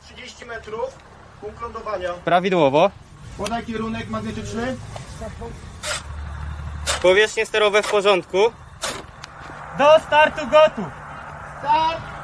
30 metrów, punkt lądowania. Prawidłowo. Podaj kierunek magnetyczny. Powierzchnie sterowe w porządku. Do startu gotów. Start!